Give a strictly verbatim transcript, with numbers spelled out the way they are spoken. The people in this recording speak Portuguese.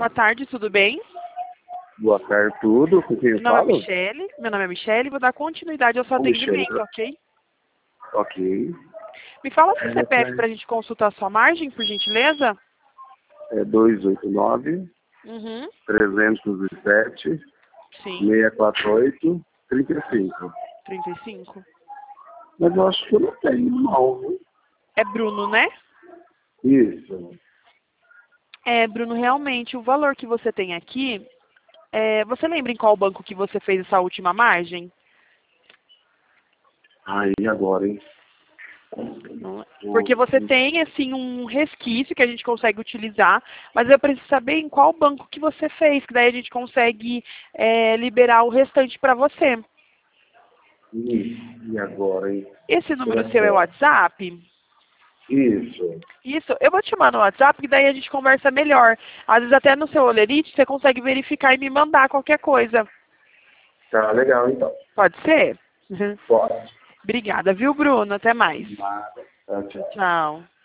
Boa tarde, tudo bem? Boa tarde, tudo. Com quem eu Meu nome é falo? Michele. Meu nome é Michele. Vou dar continuidade ao seu Ô, Michele. atendimento, ok? Ok. Me fala o seu É, C P F para a gente consultar a sua margem, por gentileza? é dois oito nove, Uhum. trezentos e sete, Sim. seiscentos e quarenta e oito, trinta e cinco. trinta e cinco. Mas eu acho que eu não tenho, não. Viu? É Bruno, né? Isso. É, Bruno, realmente, o valor que você tem aqui, é, você lembra em qual banco que você fez essa última margem? Aí agora, hein? Não é? Porque você Hum, tem, assim, um resquício que a gente consegue utilizar, mas eu preciso saber em qual banco que você fez, que daí a gente consegue é, liberar o restante para você. hum, E agora, hein? Esse Será número que seu é o é? WhatsApp? Isso. Isso, eu vou te chamar no WhatsApp, que daí a gente conversa melhor. Às vezes até no seu Olerite você consegue verificar e me mandar qualquer coisa. Tá legal, então. Pode ser? Uhum. Pode. Obrigada, viu, Bruno? Até mais. Nada. Tá, tchau. Tchau.